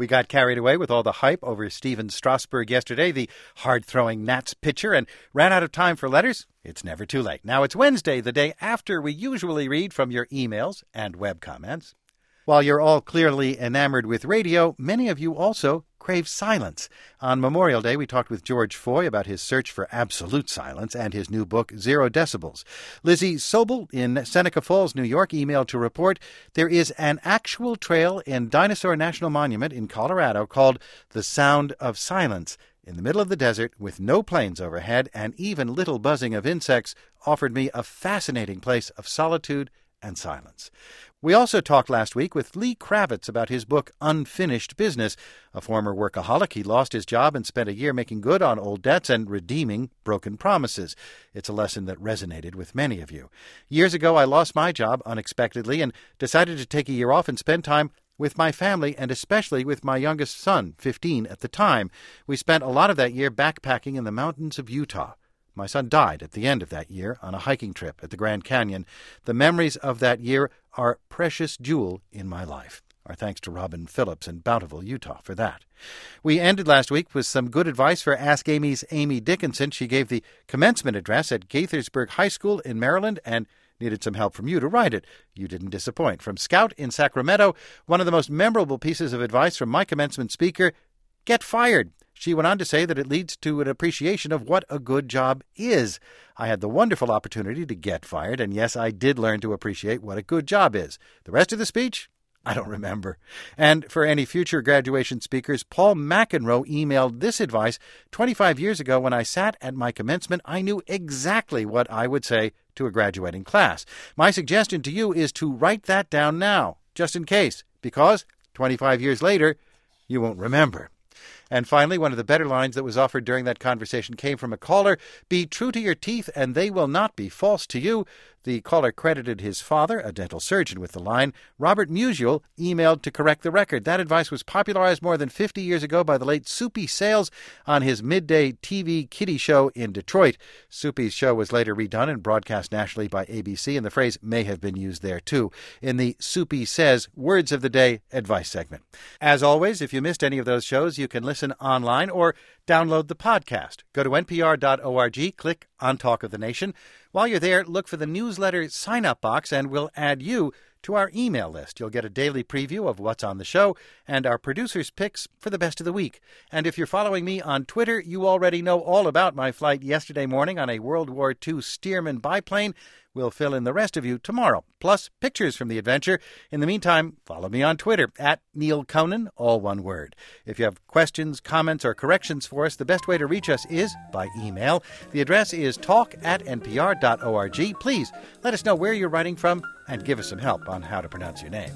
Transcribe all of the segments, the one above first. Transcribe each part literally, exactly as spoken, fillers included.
We got carried away with all the hype over Steven Strasburg yesterday, the hard-throwing Nats pitcher, and ran out of time for letters. It's never too late. Now it's Wednesday, the day after we usually read from your emails and web comments. While you're all clearly enamored with radio, many of you also crave silence. On Memorial Day, we talked with George Foy about his search for absolute silence and his new book, Zero Decibels. Lizzie Sobel in Seneca Falls, New York, emailed to report there is an actual trail in Dinosaur National Monument in Colorado called The Sound of Silence. In the middle of the desert, with no planes overhead and even little buzzing of insects, offered me a fascinating place of solitude and silence. We also talked last week with Lee Kravitz about his book, Unfinished Business. A former workaholic, he lost his job and spent a year making good on old debts and redeeming broken promises. It's a lesson that resonated with many of you. Years ago, I lost my job unexpectedly and decided to take a year off and spend time with my family, and especially with my youngest son, fifteen at the time. We spent a lot of that year backpacking in the mountains of Utah. My son died at the end of that year on a hiking trip at the Grand Canyon. The memories of that year are a precious jewel in my life. Our thanks to Robin Phillips in Bountiful, Utah, for that. We ended last week with some good advice for Ask Amy's Amy Dickinson. She gave the commencement address at Gaithersburg High School in Maryland and needed some help from you to write it. You didn't disappoint. From Scout in Sacramento, one of the most memorable pieces of advice from my commencement speaker, get fired. She went on to say that it leads to an appreciation of what a good job is. I had the wonderful opportunity to get fired, and yes, I did learn to appreciate what a good job is. The rest of the speech? I don't remember. And for any future graduation speakers, Paul McEnroe emailed this advice. twenty-five years ago, when I sat at my commencement, I knew exactly what I would say to a graduating class. My suggestion to you is to write that down now, just in case, because twenty-five years later, you won't remember. And finally, one of the better lines that was offered during that conversation came from a caller. Be true to your teeth, and they will not be false to you. The caller credited his father, a dental surgeon, with the line. Robert Musial emailed to correct the record. That advice was popularized more than fifty years ago by the late Soupy Sales on his midday T V kiddie show in Detroit. Soupy's show was later redone and broadcast nationally by A B C, and the phrase may have been used there, too, in the Soupy Says Words of the Day advice segment. As always, if you missed any of those shows, you can listen online or download the podcast. Go to N P R dot org, click on Talk of the Nation. While you're there, look for the newsletter sign-up box, and we'll add you to our email list. You'll get a daily preview of what's on the show and our producers' picks for the best of the week. And if you're following me on Twitter, you already know all about my flight yesterday morning on a World War Two Stearman biplane. We'll fill in the rest of you tomorrow, plus pictures from the adventure. In the meantime, follow me on Twitter, at Neil Conan, all one word. If you have questions, comments, or corrections for us, the best way to reach us is by email. The address is talk at N P R dot org. Please let us know where you're writing from and give us some help on how to pronounce your name.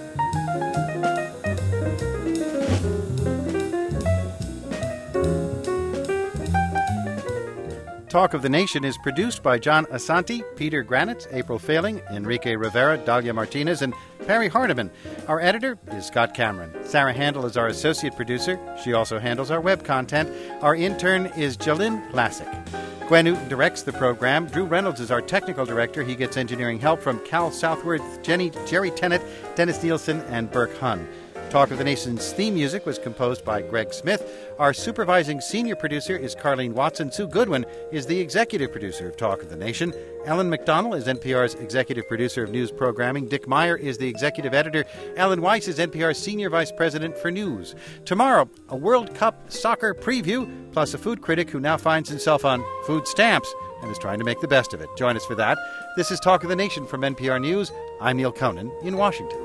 Talk of the Nation is produced by John Asante, Peter Granitz, April Failing, Enrique Rivera, Dahlia Martinez, and Perry Hardiman. Our editor is Scott Cameron. Sarah Handel is our associate producer. She also handles our web content. Our intern is Jalyn Vlasic. Gwen Newton directs the program. Drew Reynolds is our technical director. He gets engineering help from Cal Southworth, Jenny, Jerry Tennant, Dennis Nielsen, and Burke Hunn. Talk of the Nation's theme music was composed by Greg Smith. Our supervising senior producer is Carlene Watson. Sue Goodwin is the executive producer of Talk of the Nation. Ellen McDonnell is N P R's executive producer of news programming. Dick Meyer is the executive editor. Alan Weiss is N P R's senior vice president for news. Tomorrow, a World Cup soccer preview, plus a food critic who now finds himself on food stamps and is trying to make the best of it. Join us for that. This is Talk of the Nation from N P R News. I'm Neil Conan in Washington.